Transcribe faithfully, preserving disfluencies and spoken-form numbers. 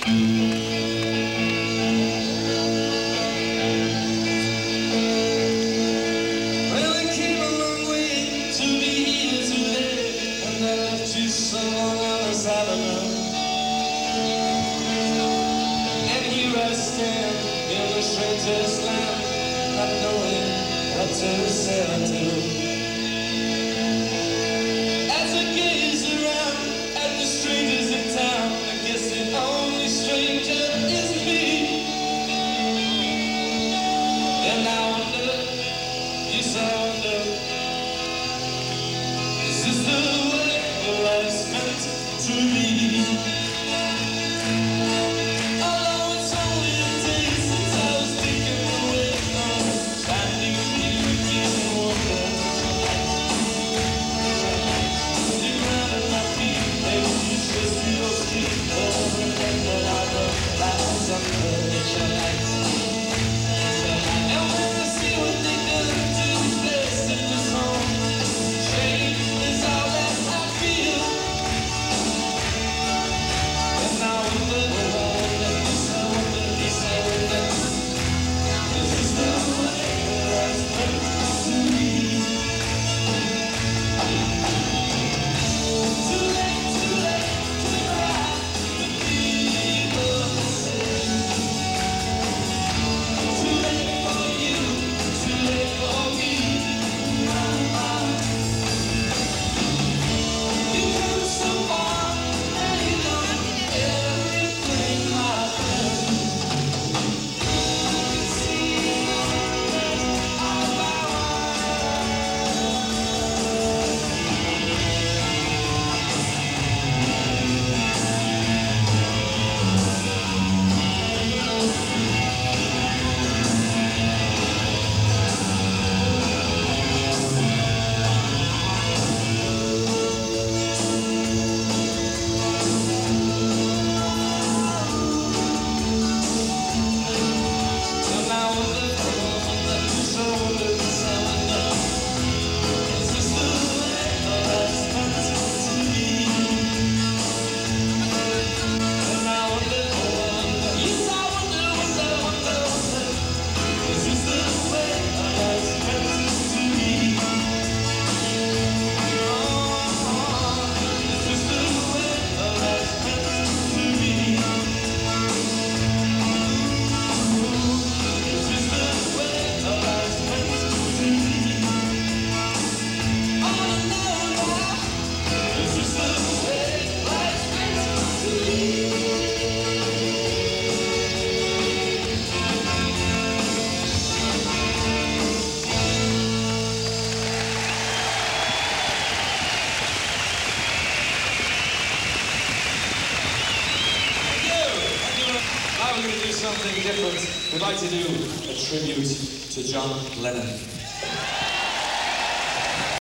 Stranger's land, not knowing what to say or do. As I gaze around at the strangers in town, I guess the only stranger is me. And I wonder, yes I wonder, is this the way life's meant to be? We're going to do something different. We'd like to do a tribute to John Lennon.